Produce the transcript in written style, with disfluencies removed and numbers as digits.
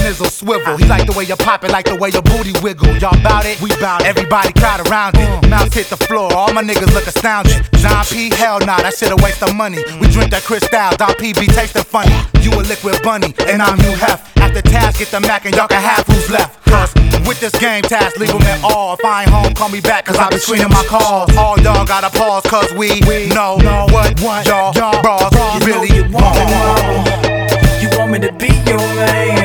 snizzle, swivel. He like the way you pop it, like the way your booty wiggle. Y'all bout it? We bout it. Everybody crowd around it. Mouths hit the floor, all my niggas look astounded. John P, hell nah, that shit a waste of money. We drink that Cristal, Don P be tasting funny. You a liquid bunny, and I'm Hugh Hef. After task, get the Mac and y'all can have who's left. Cause with this game task, leave them at all. If I ain't home, call me back, cause I be screening my calls. All y'all gotta pause, cause we know what y'all bras really want. You want me to be your man?